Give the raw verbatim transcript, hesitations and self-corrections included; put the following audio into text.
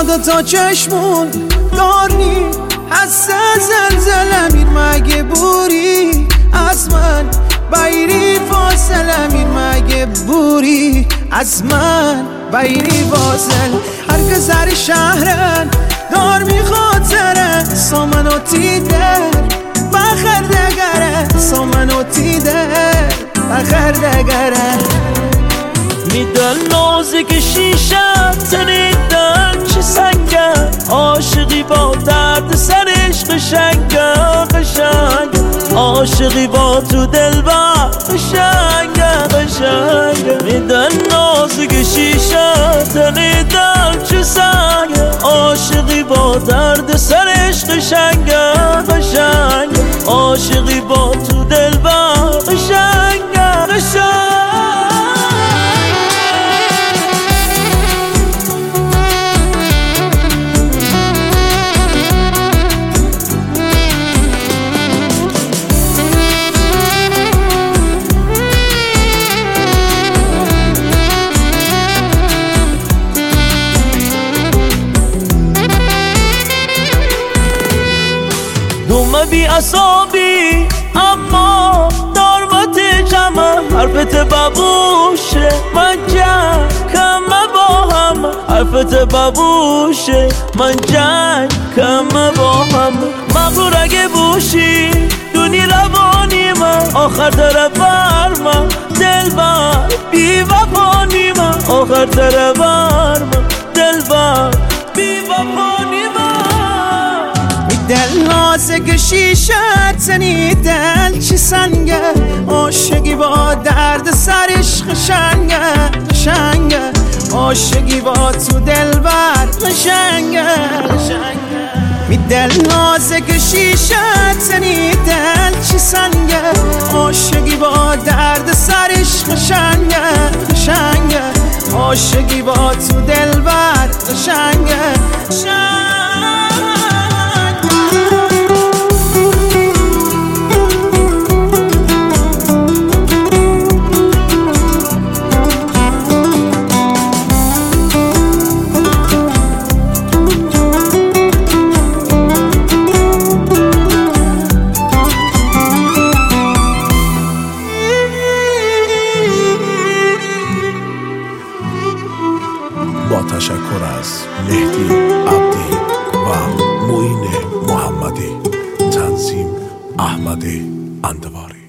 دوتا چشمون داری حس زلزله میر مگه بوری از من بایری فاصله میر مگه بوری از من بایری فاصل هر که سر شهرن دار میخاطره سامنو تیدر بخر دگره سامنو تیدر بخر دگره میدن نازک شیشه تنیدن چه سنگه عاشقی با درد سرش قشنگه قشنگه عاشقی با تو دلبر قشنگه قشنگه میدن نازک شیشه تنیدن چه سنگه عاشقی با درد سرش قشنگه قشنگه عاشقی با تو دلبر قشنگه قشنگه دومه بی اصابی اما دارمت جمع حرفت بابوشه من جنگ کمه با هم حرفت بابوشه من جنگ کمه با هم مغرور اگه بوشی دونی روانی من آخر طرفر من دلبر بی وفانی من آخر طرفر من دلبر بی وفانی من دل نازک شیشه تنی دل چی سنگه عاشقی با درد سرش قشنگه قشنگه عاشقی با تو دلبر قشنگه قشنگه می دل نازک شیشه تنی دل چی سنگه عاشقی با درد سرش قشنگه قشنگه عاشقی با تو دلبر قشنگه قشنگه با تشکر از مهدی عبدی و معین محمدی، تنظیم احمد اندواری.